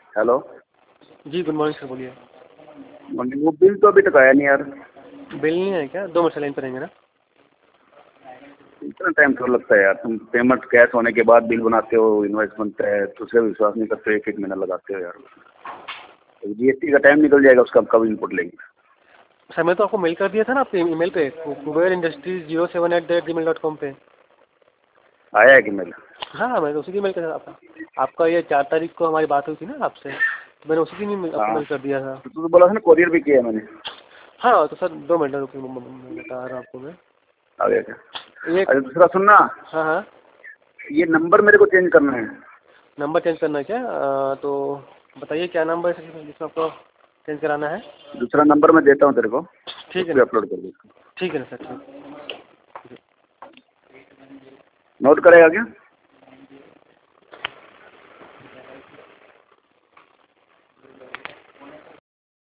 Hello. जी good morning sir, बोलिए। Morning. वो बिल तो अभी तक आया नहीं यार। बिल नहीं है क्या? 2 मिनट से लाइन पर रहेंगे ना। इतना टाइम क्यों लगता है यार? तुम पेमेंट कैश होने के बाद बिल बनाते हो, इनवॉइस बनता है, दूसरे विश्वास नहीं करते, एक एक महीना लगाते हो यार। जीएसटी का टाइम निकल जाएगा, उसका कब इनपुट लेंगे? सर मैं तो आपको मेल कर दिया था ना आपके ईमेल पे, कुबेर इंडस्ट्रीज 07@gmail.com पे। आया है कि मेल? हाँ मैं तो उसी की मेल कर आपका ये 4 तारीख को हमारी बात हुई थी ना आपसे, तो मैंने उसी की आपको हाँ मेल कर दिया था। तो बोला था ना कोरियर भी किया है मैंने। हाँ तो सर 2 मिनट रुकिए, मैं बता रहा हूँ आपको मैं। आ गया क्या? ये अरे दूसरा सुनना, हाँ हाँ। ये नंबर मेरे को चेंज करना है। नंबर चेंज करना है क्या? तो बताइए क्या नंबर है जिसमें आपको चेंज कराना है। दूसरा नंबर मैं देता हूँ तेरे को, ठीक उस है पर ना। अपलोड कर दे। ठीक है ना सर, ठीक। नोट करेगा क्या?